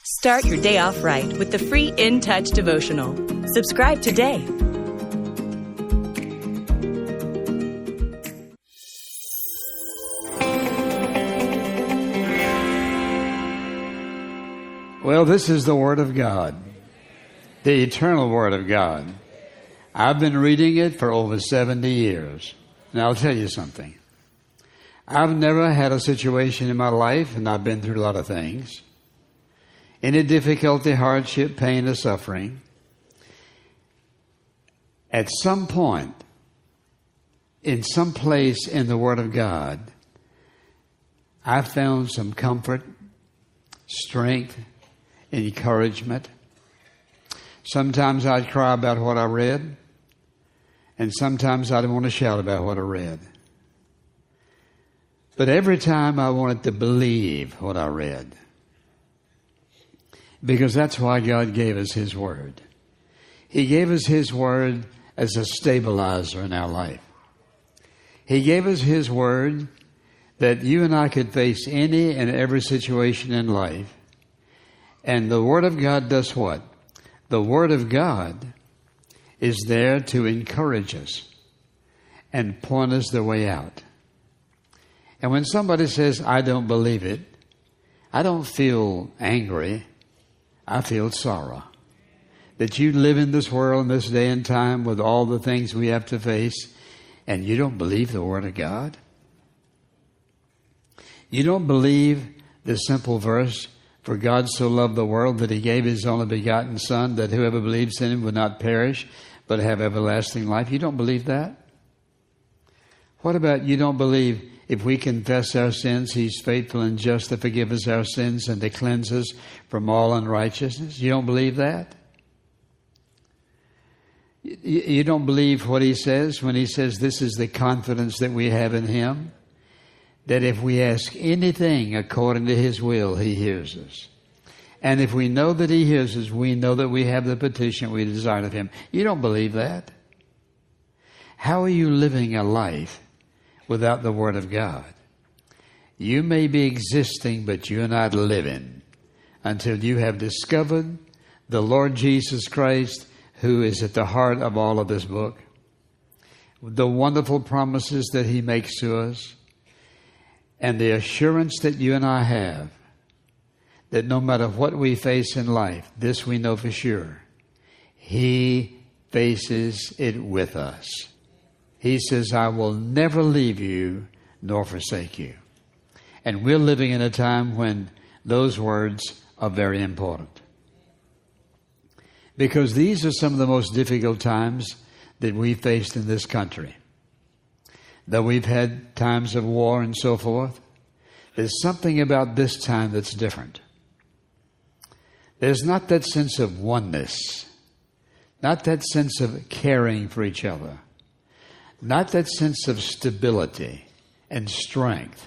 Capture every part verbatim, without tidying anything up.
Start your day off right with the free In Touch devotional. Subscribe today. Well, this is the Word of God, the eternal Word of God. I've been reading it for over seventy years. Now, I'll tell you something. I've never had a situation in my life, and I've been through a lot of things, any difficulty, hardship, pain, or suffering. At some point, in some place in the Word of God, I found some comfort, strength, encouragement. Sometimes I'd cry about what I read, and sometimes I'd want to shout about what I read. But every time I wanted to believe what I read, because that's why God gave us His Word. He gave us His Word as a stabilizer in our life. He gave us His Word that you and I could face any and every situation in life. And the Word of God does what? The Word of God is there to encourage us and point us the way out. And when somebody says, I don't believe it, I don't feel angry. I feel sorrow. That you live in this world in this day and time with all the things we have to face, and you don't believe the Word of God? You don't believe the simple verse, for God so loved the world that He gave His only begotten Son, that whoever believes in Him would not perish, but have everlasting life. You don't believe that? What about you don't believe if we confess our sins, He's faithful and just to forgive us our sins and to cleanse us from all unrighteousness? You don't believe that? You don't believe what He says when He says this is the confidence that we have in Him? That if we ask anything according to His will, He hears us. And if we know that He hears us, we know that we have the petition we desire of Him. You don't believe that? How are you living a life without the Word of God? You may be existing, but you're not living until you have discovered the Lord Jesus Christ, who is at the heart of all of this book, the wonderful promises that He makes to us, and the assurance that you and I have that no matter what we face in life, this we know for sure, He faces it with us. He says, I will never leave you nor forsake you. And we're living in a time when those words are very important. Because these are some of the most difficult times that we faced in this country. Though we've had times of war and so forth, there's something about this time that's different. There's not that sense of oneness, not that sense of caring for each other, not that sense of stability and strength.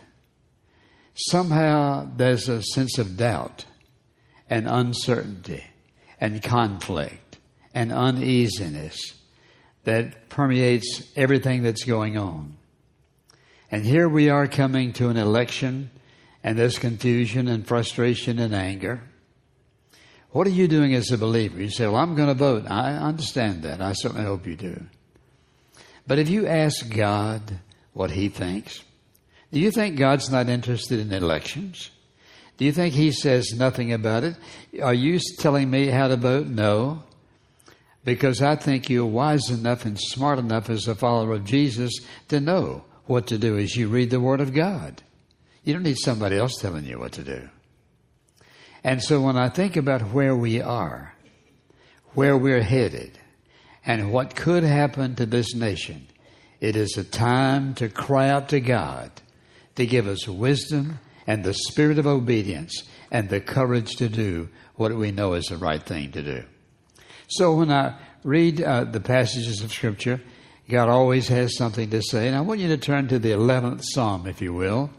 Somehow there's a sense of doubt and uncertainty and conflict and uneasiness that permeates everything that's going on. And here we are coming to an election, and there's confusion and frustration and anger. What are you doing as a believer? You say, well, I'm going to vote. I understand that. I certainly hope you do. But if you ask God what He thinks, do you think God's not interested in elections? Do you think He says nothing about it? Are you telling me how to vote? No. Because I think you're wise enough and smart enough as a follower of Jesus to know what to do as you read the Word of God. You don't need somebody else telling you what to do. And so when I think about where we are, where we're headed, and what could happen to this nation, it is a time to cry out to God to give us wisdom and the spirit of obedience and the courage to do what we know is the right thing to do. So when I read uh, the passages of Scripture, God always has something to say. And I want you to turn to the eleventh Psalm, if you will.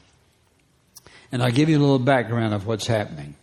And I'll give you a little background of what's happening.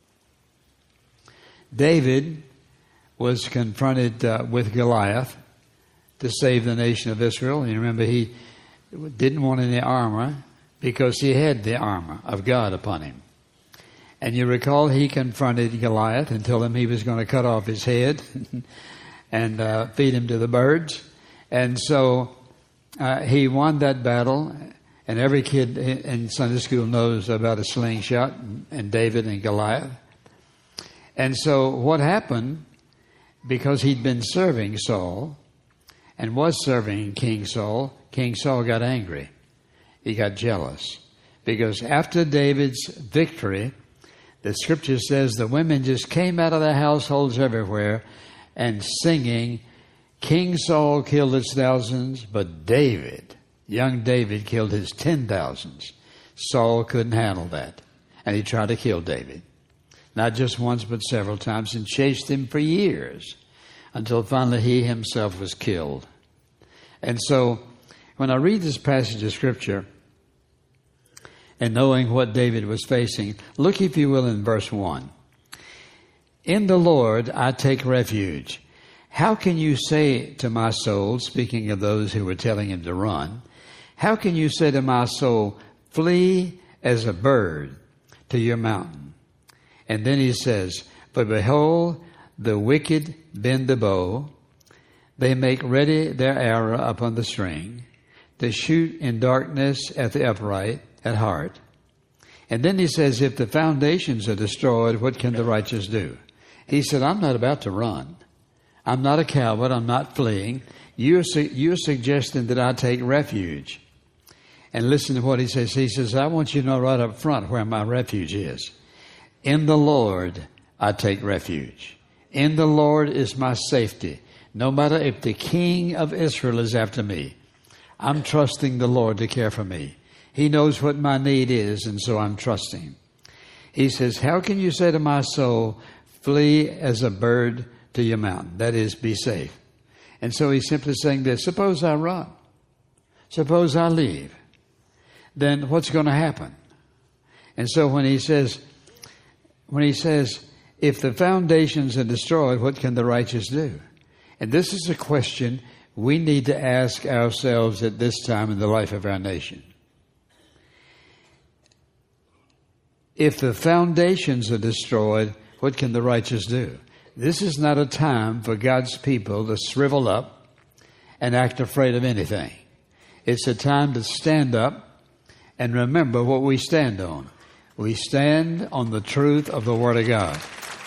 David was confronted uh, with Goliath to save the nation of Israel. And you remember, he didn't want any armor because he had the armor of God upon him. And you recall he confronted Goliath and told him he was going to cut off his head and uh, feed him to the birds. And so uh, he won that battle. And every kid in Sunday school knows about a slingshot and David and Goliath. And so what happened, because he'd been serving Saul and was serving King Saul, King Saul got angry. He got jealous. Because after David's victory, the scripture says the women just came out of their households everywhere and singing, King Saul killed his thousands, but David, young David, killed his ten thousands. Saul couldn't handle that. And he tried to kill David. Not just once, but several times, and chased him for years until finally he himself was killed. And so when I read this passage of scripture, and knowing what David was facing, look, if you will, in verse one. In the Lord I take refuge. How can you say to my soul, speaking of those who were telling him to run, how can you say to my soul, flee as a bird to your mountain? And then he says, for behold, the wicked bend the bow. They make ready their arrow upon the string. They shoot in darkness at the upright at heart. And then he says, if the foundations are destroyed, what can the righteous do? He said, I'm not about to run. I'm not a coward. I'm not fleeing. You're, su- you're suggesting that I take refuge. And listen to what he says. He says, I want you to know right up front where my refuge is. In the Lord, I take refuge. In the Lord is my safety. No matter if the king of Israel is after me, I'm trusting the Lord to care for me. He knows what my need is, and so I'm trusting. He says, how can you say to my soul, flee as a bird to your mountain? That is, be safe. And so he's simply saying this, suppose I run. Suppose I leave. Then what's going to happen? And so when he says, when he says, if the foundations are destroyed, what can the righteous do? And this is a question we need to ask ourselves at this time in the life of our nation. If the foundations are destroyed, what can the righteous do? This is not a time for God's people to shrivel up and act afraid of anything. It's a time to stand up and remember what we stand on. We stand on the truth of the Word of God.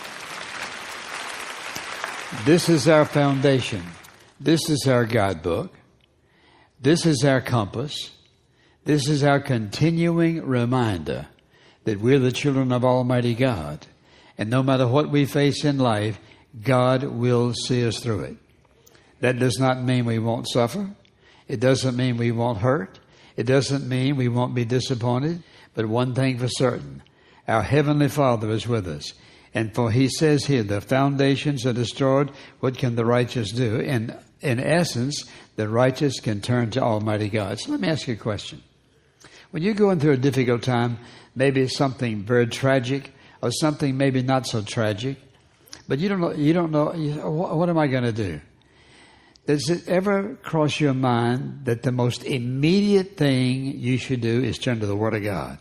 This is our foundation. This is our guidebook. This is our compass. This is our continuing reminder that we're the children of Almighty God. And no matter what we face in life, God will see us through it. That does not mean we won't suffer. It doesn't mean we won't hurt. It doesn't mean we won't be disappointed. But one thing for certain, our Heavenly Father is with us. And for he says here, the foundations are destroyed. What can the righteous do? And in essence, the righteous can turn to Almighty God. So let me ask you a question. When you're going through a difficult time, maybe it's something very tragic or something maybe not so tragic, but you don't know, you don't know, you, what, what am I going to do? Does it ever cross your mind that the most immediate thing you should do is turn to the Word of God?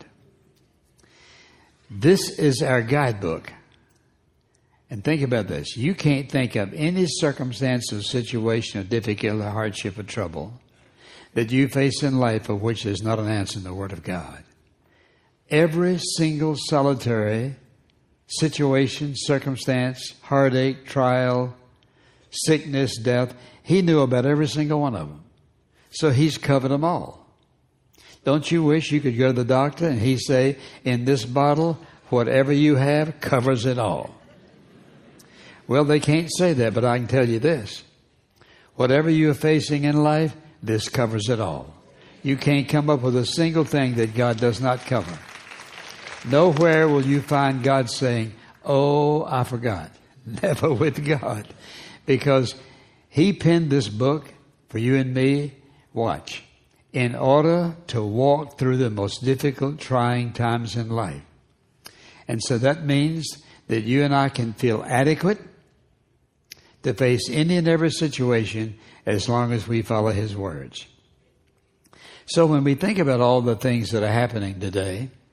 This is our guidebook. And think about this. You can't think of any circumstance or situation or difficulty or hardship or trouble that you face in life of which there's not an answer in the Word of God. Every single solitary situation, circumstance, heartache, trial, sickness, death, he knew about every single one of them. So he's covered them all. Don't you wish you could go to the doctor and he say, in this bottle, whatever you have covers it all? Well, they can't say that, but I can tell you this. Whatever you're facing in life, this covers it all. You can't come up with a single thing that God does not cover. Nowhere will you find God saying, oh, I forgot. Never with God. Because He penned this book for you and me, watch, in order to walk through the most difficult, trying times in life. And so that means that you and I can feel adequate to face any and every situation as long as we follow His words. So when we think about all the things that are happening today,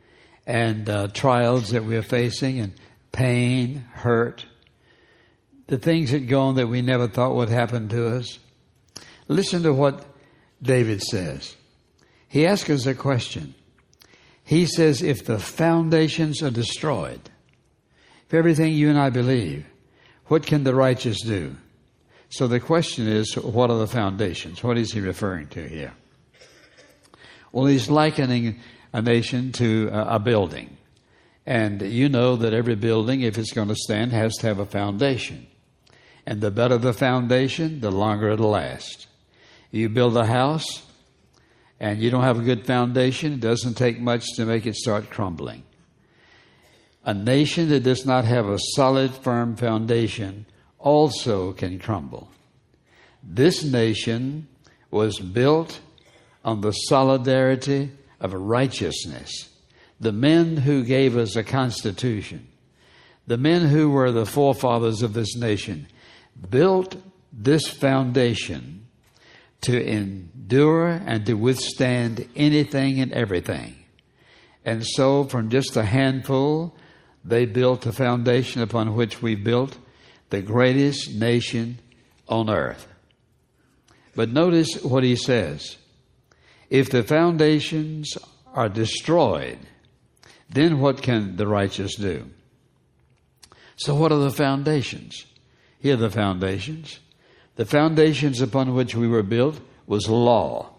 and uh, trials that we're facing, and pain, hurt, the things that go on that we never thought would happen to us. Listen to what David says. He asks us a question. He says, if the foundations are destroyed, if everything you and I believe, what can the righteous do? So the question is, what are the foundations? What is he referring to here? Well, he's likening a nation to a building. And you know that every building, if it's going to stand, has to have a foundation. And the better the foundation, the longer it'll last. You build a house and you don't have a good foundation, it doesn't take much to make it start crumbling. A nation that does not have a solid, firm foundation also can crumble. This nation was built on the solidarity of righteousness. The men who gave us a constitution, the men who were the forefathers of this nation, built this foundation to endure and to withstand anything and everything. And so from just a handful, they built a foundation upon which we built the greatest nation on earth. But notice what he says. If the foundations are destroyed, then what can the righteous do? So what are the foundations? Here are the foundations. The foundations upon which we were built was law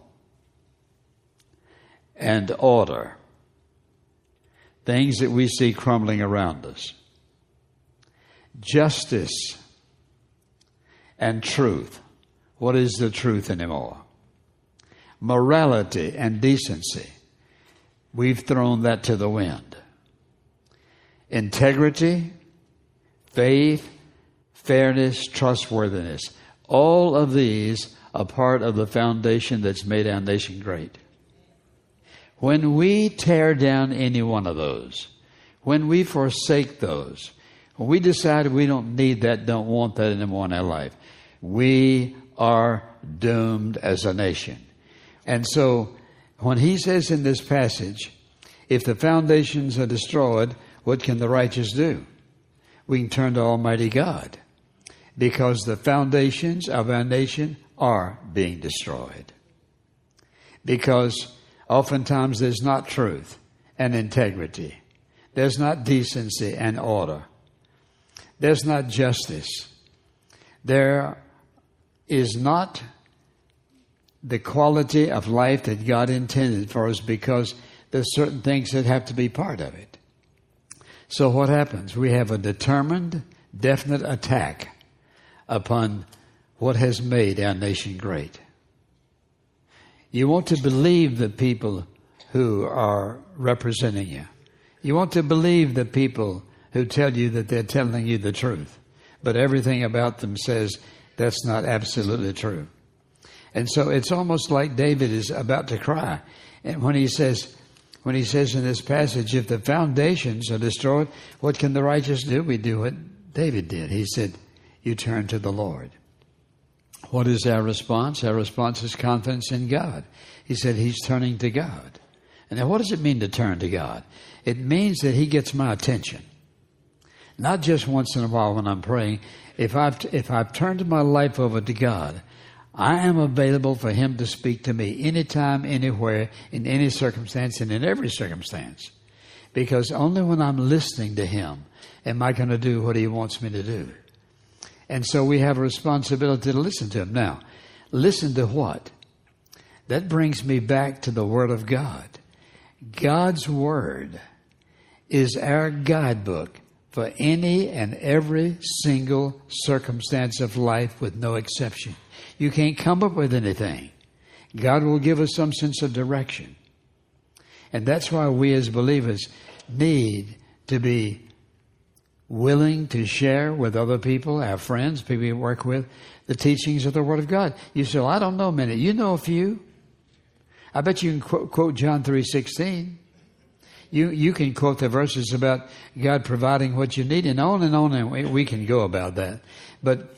and order. Things that we see crumbling around us. Justice and truth. What is the truth anymore? Morality and decency. We've thrown that to the wind. Integrity, faith, fairness, trustworthiness. All of these are part of the foundation that's made our nation great. When we tear down any one of those, when we forsake those, when we decide we don't need that, don't want that anymore in our life, we are doomed as a nation. And so when he says in this passage, if the foundations are destroyed, what can the righteous do? We can turn to Almighty God, because the foundations of our nation are being destroyed. Because oftentimes there's not truth and integrity. There's not decency and order. There's not justice. There is not the quality of life that God intended for us, because there's certain things that have to be part of it. So what happens? We have a determined, definite attack upon what has made our nation great. You want to believe the people who are representing you. You want to believe the people who tell you that they're telling you the truth, but everything about them says that's not absolutely true. And so it's almost like David is about to cry. And when he says, when he says in this passage, if the foundations are destroyed, what can the righteous do? We do what David did. He said, you turn to the Lord. What is our response? Our response is confidence in God. He said he's turning to God. And now what does it mean to turn to God? It means that he gets my attention. Not just once in a while when I'm praying. If I've, if I've turned my life over to God, I am available for him to speak to me anytime, anywhere, in any circumstance, and in every circumstance. Because only when I'm listening to him am I going to do what he wants me to do. And so we have a responsibility to listen to him. Now, listen to what? That brings me back to the Word of God. God's Word is our guidebook for any and every single circumstance of life, with no exception. You can't come up with anything. God will give us some sense of direction. And that's why we as believers need to be willing to share with other people, our friends, people we work with, the teachings of the Word of God. You say, well, I don't know many. You know a few. I bet you can quote, quote John three sixteen. You you can quote the verses about God providing what you need, and on and on, and we, we can go about that. But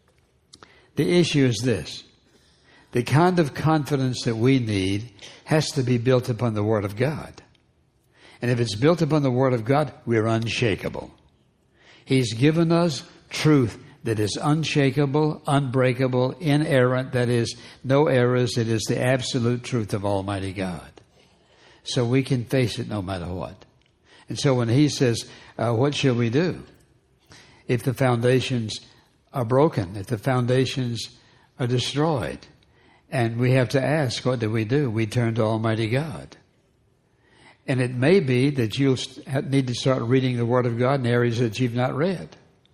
the issue is this. The kind of confidence that we need has to be built upon the Word of God. And if it's built upon the Word of God, we're unshakable. He's given us truth that is unshakable, unbreakable, inerrant, that is, no errors. It is the absolute truth of Almighty God. So we can face it no matter what. And so when he says, uh, what shall we do? If the foundations are broken, if the foundations are destroyed, and we have to ask, what do we do? We turn to Almighty God. And it may be that you'll need to start reading the Word of God in areas that you've not read.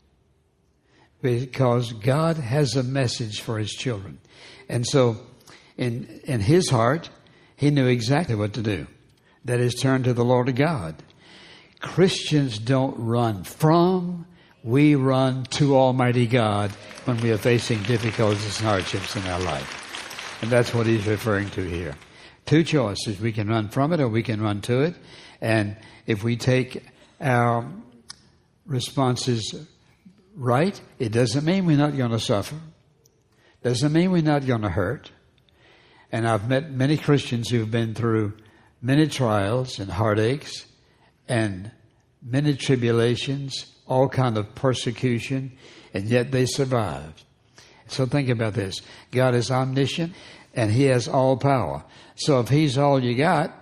Because God has a message for His children. And so in in His heart, He knew exactly what to do. That is, turn to the Lord God. Christians don't run from, we run to Almighty God when we are facing difficulties and hardships in our life. And that's what he's referring to here. Two choices. We can run from it or we can run to it. And if we take our responses right, it doesn't mean we're not going to suffer. Doesn't mean we're not going to hurt. And I've met many Christians who've been through many trials and heartaches and many tribulations, all kind of persecution, and yet they survived. So think about this. God is omniscient and He has all power. So if He's all you got,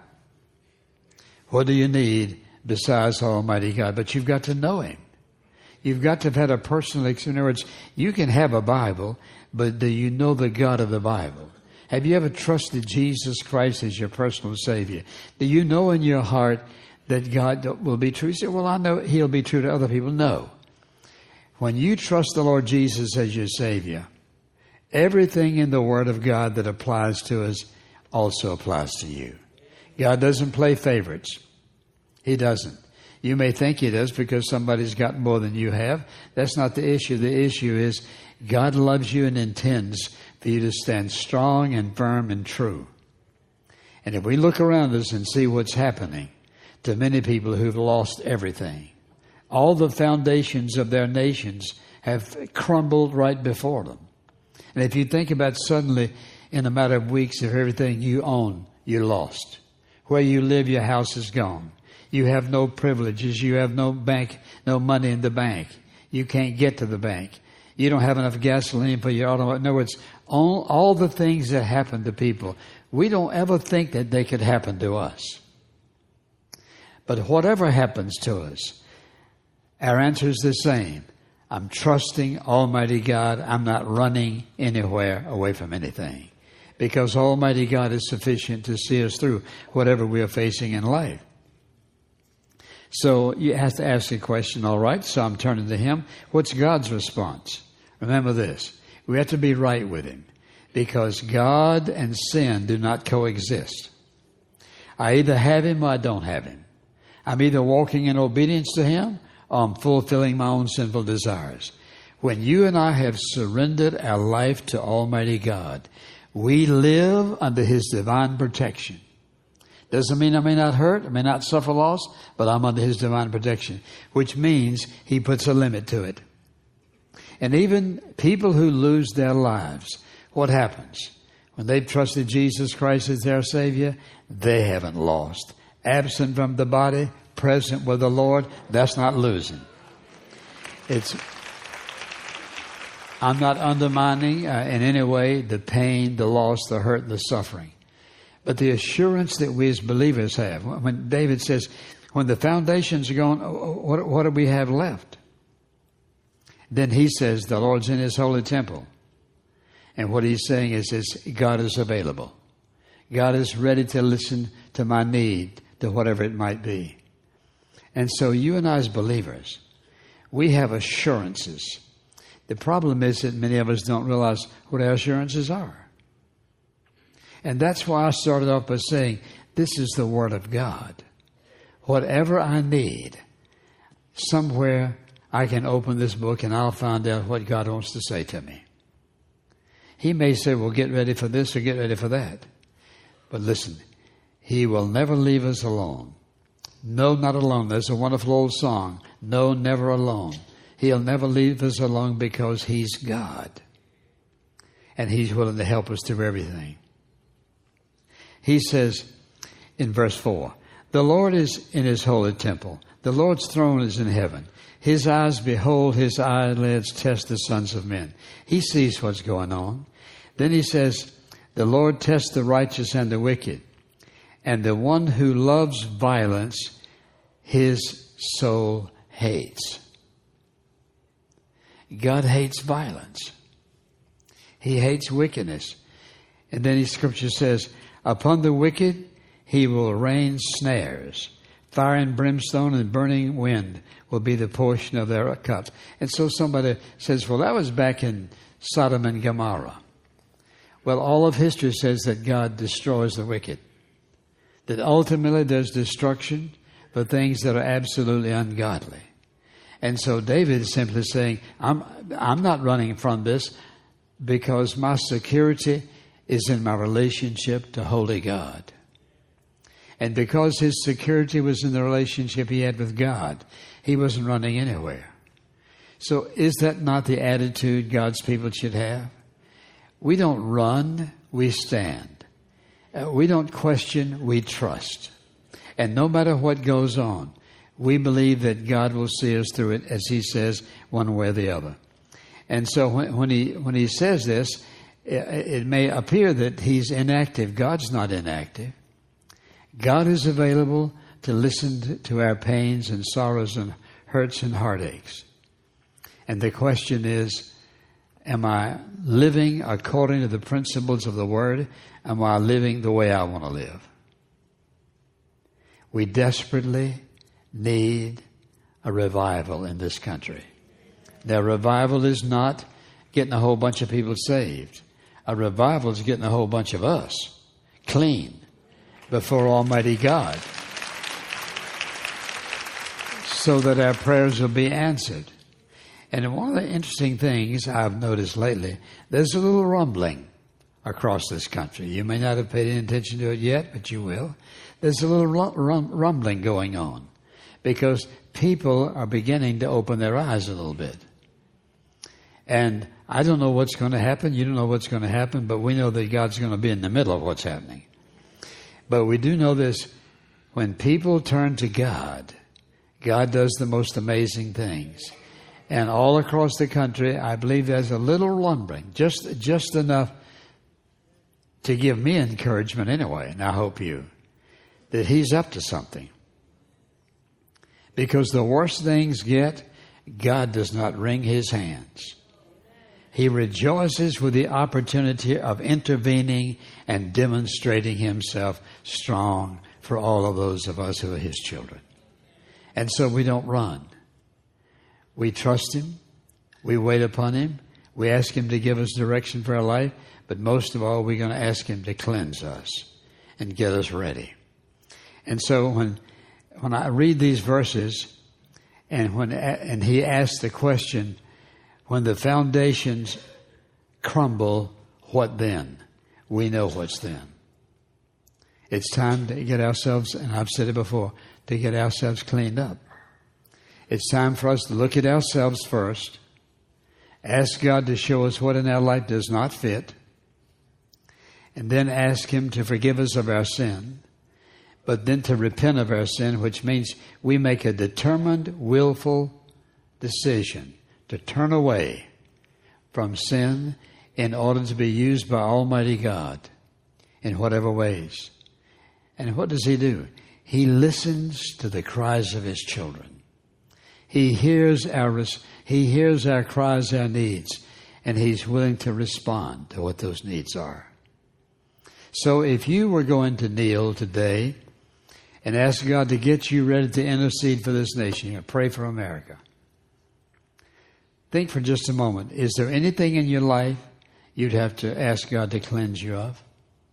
what do you need besides Almighty God? But you've got to know Him. You've got to have had a personal experience. In other words, you can have a Bible, but do you know the God of the Bible? Have you ever trusted Jesus Christ as your personal Savior? Do you know in your heart that God will be true? You say, well, I know He'll be true to other people. No. When you trust the Lord Jesus as your Savior, everything in the Word of God that applies to us also applies to you. God doesn't play favorites. He doesn't. You may think He does because somebody's got more than you have. That's not the issue. The issue is God loves you and intends for you to stand strong and firm and true. And if we look around us and see what's happening to many people who've lost everything, all the foundations of their nations have crumbled right before them. And if you think about suddenly, in a matter of weeks, if everything you own, you lost. Where you live, your house is gone. You have no privileges. You have no bank, no money in the bank. You can't get to the bank. You don't have enough gasoline for your automobile. In other words, all, all the things that happen to people, we don't ever think that they could happen to us. But whatever happens to us, our answer is the same. I'm trusting Almighty God. I'm not running anywhere away from anything. Because Almighty God is sufficient to see us through whatever we are facing in life. So you have to ask the question, all right, so I'm turning to Him. What's God's response? Remember this. We have to be right with Him. Because God and sin do not coexist. I either have Him or I don't have Him. I'm either walking in obedience to Him or I'm fulfilling my own sinful desires. When you and I have surrendered our life to Almighty God, we live under His divine protection. Doesn't mean I may not hurt, I may not suffer loss, but I'm under His divine protection, which means He puts a limit to it. And even people who lose their lives, what happens? When they've trusted Jesus Christ as their Savior, they haven't lost. Absent from the body, present with the Lord, that's not losing. It's, I'm not undermining uh, in any way the pain, the loss, the hurt, the suffering. But the assurance that we as believers have, when David says, when the foundations are gone, what, what do we have left? Then he says, the Lord's in His holy temple. And what he's saying is, is God is available. God is ready to listen to my need, to whatever it might be. And so you and I as believers, we have assurances. The problem is that many of us don't realize what our assurances are. And that's why I started off by saying, this is the Word of God. Whatever I need, somewhere I can open this book and I'll find out what God wants to say to me. He may say, well, get ready for this or get ready for that. But listen, He will never leave us alone. No, not alone. There's a wonderful old song, no, never alone. He'll never leave us alone because He's God. And He's willing to help us through everything. He says in verse four, The Lord is in his holy temple. The Lord's throne is in heaven. His eyes behold, his eyelids test the sons of men. He sees what's going on. Then he says, the Lord tests the righteous and the wicked, and the one who loves violence, his soul hates. God hates violence. He hates wickedness. And then the scripture says, upon the wicked he will rain snares. Fire and brimstone and burning wind will be the portion of their cup. And so somebody says, well, that was back in Sodom and Gomorrah. Well, all of history says that God destroys the wicked. That ultimately there's destruction for things that are absolutely ungodly. And so David is simply saying, I'm, I'm not running from this because my security is in my relationship to Holy God. And because his security was in the relationship he had with God, he wasn't running anywhere. So is that not the attitude God's people should have? We don't run, we stand. Uh, we don't question, we trust. And no matter what goes on, we believe that God will see us through it, as he says, one way or the other. And so when, when he when he says this, it, it may appear that he's inactive. God's not inactive. God is available to listen to our pains and sorrows and hurts and heartaches. And the question is, am I living according to the principles of the Word? Am I living the way I want to live? We desperately need a revival in this country. Now, revival is not getting a whole bunch of people saved. A revival is getting a whole bunch of us clean before Almighty God, so that our prayers will be answered. And one of the interesting things I've noticed lately, there's a little rumbling across this country. You may not have paid any attention to it yet, but you will. There's a little rum- rumbling going on because people are beginning to open their eyes a little bit. And I don't know what's going to happen. You don't know what's going to happen, but we know that God's going to be in the middle of what's happening. But we do know this: when people turn to God, God does the most amazing things. And all across the country, I believe there's a little rumbling, just just enough to give me encouragement anyway, and I hope you, that he's up to something. Because the worse things get, God does not wring his hands. He rejoices with the opportunity of intervening and demonstrating himself strong for all of those of us who are his children. And so we don't run. We trust him. We wait upon him. We ask him to give us direction for our life. But most of all, we're going to ask him to cleanse us and get us ready. And so when when I read these verses, and when and he asks the question, when the foundations crumble, what then? We know what's then. It's time to get ourselves, and I've said it before, to get ourselves cleaned up. It's time for us to look at ourselves first, ask God to show us what in our life does not fit, and then ask him to forgive us of our sin, but then to repent of our sin, which means we make a determined, willful decision to turn away from sin in order to be used by Almighty God in whatever ways. And what does he do? He listens to the cries of his children. He hears our he hears our cries, our needs, and he's willing to respond to what those needs are. So if you were going to kneel today and ask God to get you ready to intercede for this nation, or pray for America, think for just a moment. Is there anything in your life you'd have to ask God to cleanse you of?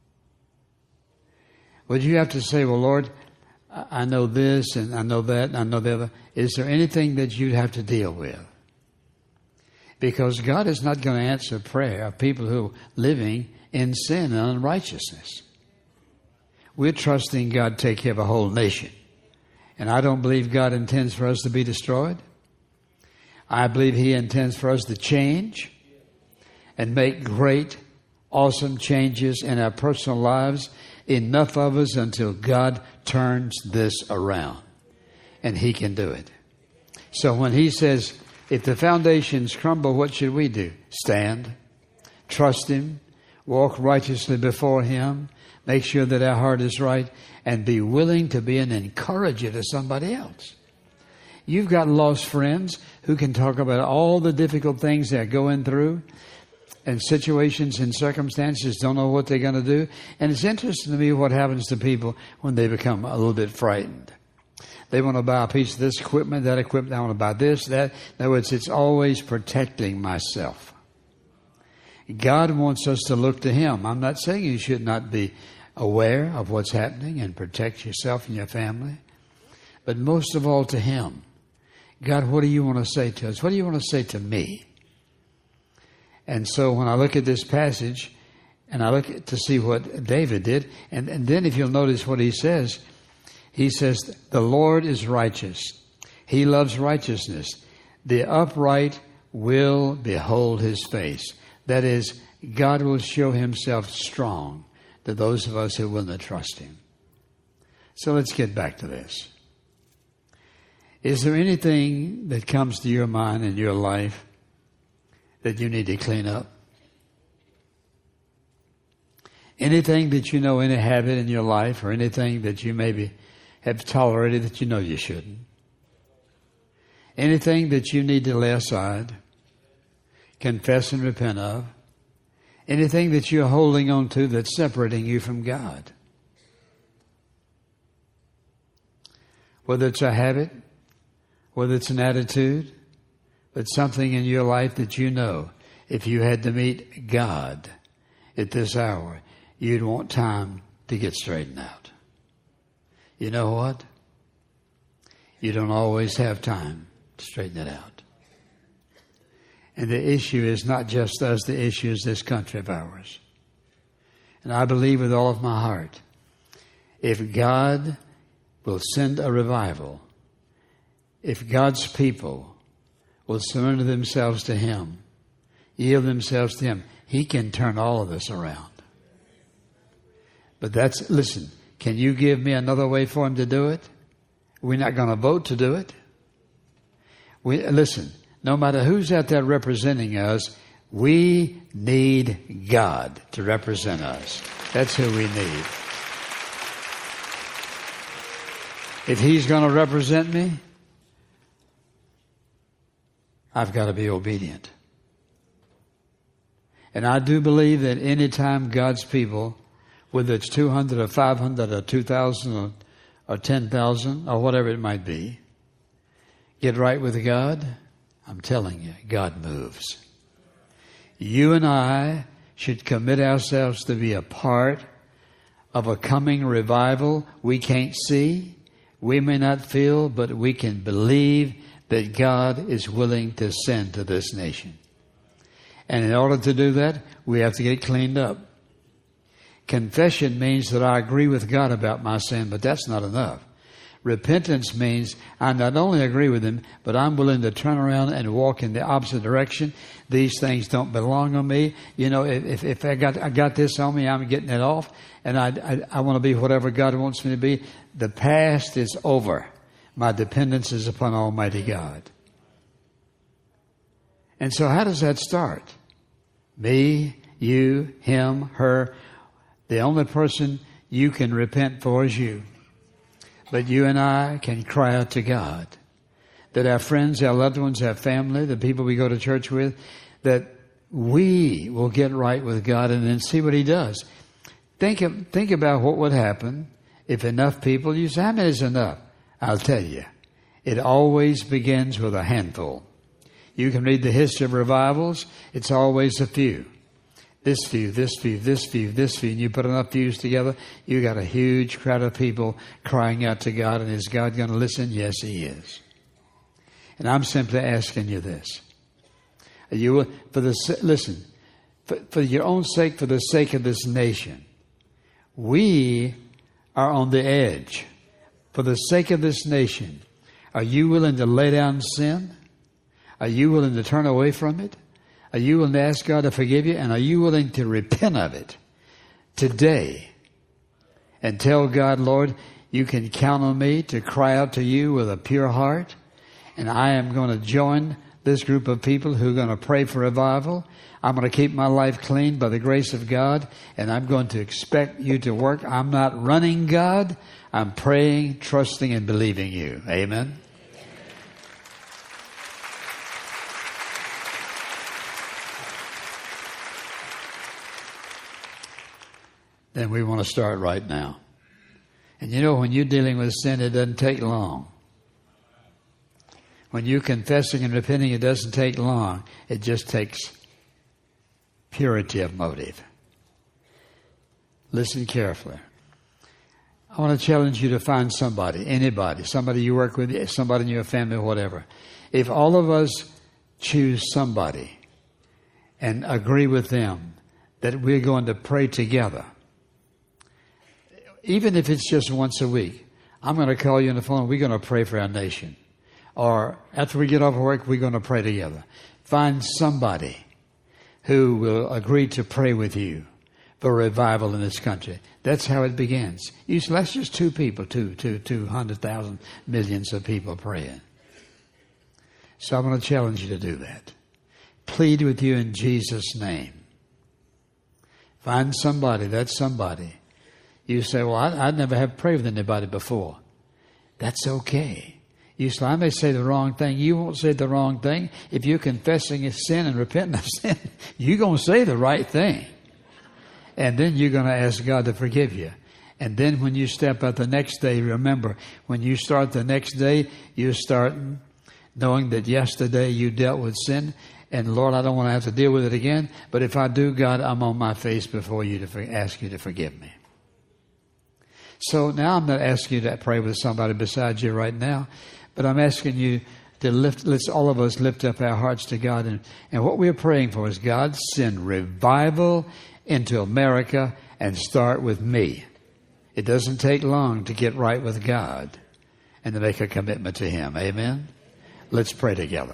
Would you have to say, well, Lord, I know this and I know that and I know the other. Is there anything that you'd have to deal with? Because God is not going to answer prayer of people who are living in sin and unrighteousness. We're trusting God to take care of a whole nation. And I don't believe God intends for us to be destroyed. I believe he intends for us to change and make great, awesome changes in our personal lives enough of us until God turns this around. And He can do it. So when He says, if the foundations crumble, what should we do? Stand, trust Him, walk righteously before Him, make sure that our heart is right, and be willing to be an encourager to somebody else. You've got lost friends who can talk about all the difficult things they're going through and situations and circumstances, don't know what they're going to do. And it's interesting to me what happens to people when they become a little bit frightened. They want to buy a piece of this equipment, that equipment. I want to buy this, that. In other words, it's always protecting myself. God wants us to look to Him. I'm not saying you should not be aware of what's happening and protect yourself and your family. But most of all to Him. God, what do you want to say to us? What do you want to say to me? And so when I look at this passage and I look to see what David did, and, and then if you'll notice what he says, he says, the Lord is righteous. He loves righteousness. The upright will behold His face. That is, God will show Himself strong to those of us who will not trust Him. So let's get back to this. Is there anything that comes to your mind in your life that you need to clean up? Anything that you know, any habit in your life, or anything that you maybe have tolerated that you know you shouldn't? Anything that you need to lay aside, confess and repent of? Anything that you're holding on to that's separating you from God? Whether it's a habit, whether it's an attitude, but something in your life that you know, if you had to meet God at this hour, you'd want time to get straightened out. You know what? You don't always have time to straighten it out. And the issue is not just us, the issue is this country of ours. And I believe with all of my heart, if God will send a revival, if God's people will surrender themselves to Him, yield themselves to Him, He can turn all of this around. But that's, listen, can you give me another way for Him to do it? We're not going to vote to do it. We, listen, no matter who's out there representing us, we need God to represent us. That's who we need. If He's going to represent me, I've got to be obedient. And I do believe that any time God's people, whether it's two hundred or five hundred or two thousand or, or ten thousand or whatever it might be, get right with God, I'm telling you, God moves. You and I should commit ourselves to be a part of a coming revival we can't see, we may not feel, but we can believe that God is willing to send to this nation. And in order to do that, we have to get cleaned up. Confession means that I agree with God about my sin, but that's not enough. Repentance means I not only agree with Him, but I'm willing to turn around and walk in the opposite direction. These things don't belong on me. You know, if, if I got I got this on me, I'm getting it off. And I, I, I want to be whatever God wants me to be. The past is over. My dependence is upon Almighty God. And so how does that start? Me, you, him, her. The only person you can repent for is you. But you and I can cry out to God. That our friends, our loved ones, our family, the people we go to church with, that we will get right with God and then see what He does. Think of, think about what would happen if enough people, you say, how many is enough? I'll tell you, it always begins with a handful. You can read the history of revivals. It's always a few. This few, this few, this few, this few. And you put enough fews together, you got a huge crowd of people crying out to God. And is God going to listen? Yes, He is. And I'm simply asking you this. Are you, for the, listen, for, for your own sake, for the sake of this nation, we are on the edge. For the sake of this nation, are you willing to lay down sin? Are you willing to turn away from it? Are you willing to ask God to forgive you? And are you willing to repent of it today And tell God, Lord, you can count on me to cry out to you with a pure heart. And I am going to join this group of people who are going to pray for revival. I'm going to keep my life clean by the grace of God. And I'm going to expect you to work. I'm not running God. I'm praying, trusting, and believing you. Amen. Then we want to start right now. And you know, when you're dealing with sin, it doesn't take long. When you're confessing and repenting, it doesn't take long. It just takes purity of motive. Listen carefully. I want to challenge you to find somebody, anybody, somebody you work with, somebody in your family, whatever. If all of us choose somebody and agree with them that we're going to pray together, even if it's just once a week, I'm going to call you on the phone and we're going to pray for our nation. Or after we get off work, we're going to pray together. Find somebody who will agree to pray with you for revival in this country. That's how it begins. You say, that's just two people, two, two, two hundred thousand millions of people praying. So I'm going to challenge you to do that. Plead with you in Jesus' name. Find somebody, that's somebody. You say, well, I, I never have prayed with anybody before. That's okay. You say, I may say the wrong thing. You won't say the wrong thing. If you're confessing a sin and repenting of sin, you're going to say the right thing. And then you're going to ask God to forgive you. And then when you step out the next day, remember, when you start the next day, you start knowing that yesterday you dealt with sin. And Lord, I don't want to have to deal with it again. But if I do, God, I'm on my face before you to for, ask you to forgive me. So now I'm not asking you to pray with somebody beside you right now, but I'm asking you to lift, let's all of us lift up our hearts to God. And, and what we're praying for is God, send revival into America and start with me. It doesn't take long to get right with God and to make a commitment to Him. Amen? Let's pray together.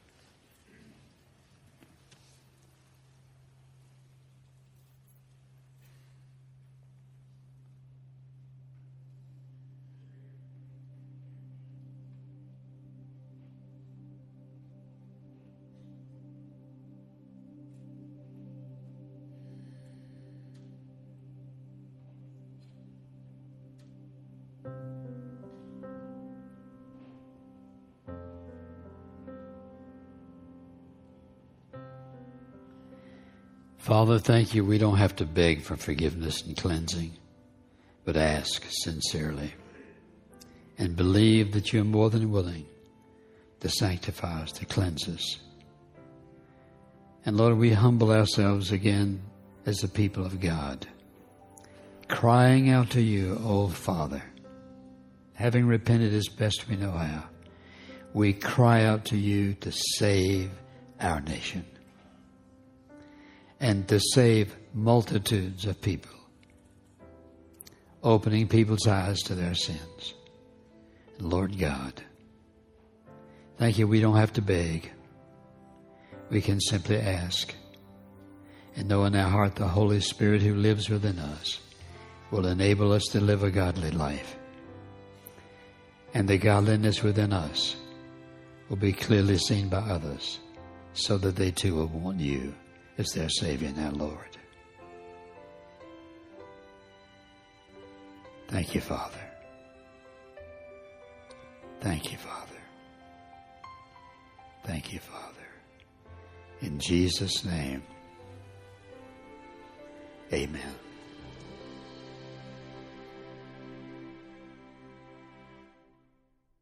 Father, thank you. We don't have to beg for forgiveness and cleansing, but ask sincerely and believe that you're more than willing to sanctify us, to cleanse us. And Lord, we humble ourselves again as the people of God, crying out to you, oh Father, having repented as best we know how. We cry out to you to save our nation and to save multitudes of people, opening people's eyes to their sins. And Lord God, thank you. We don't have to beg. We can simply ask and know in our heart the Holy Spirit who lives within us will enable us to live a godly life. And the godliness within us will be clearly seen by others so that they too will want you as their Savior and our Lord. Thank you, Father. Thank you, Father. Thank you, Father. In Jesus' name, amen.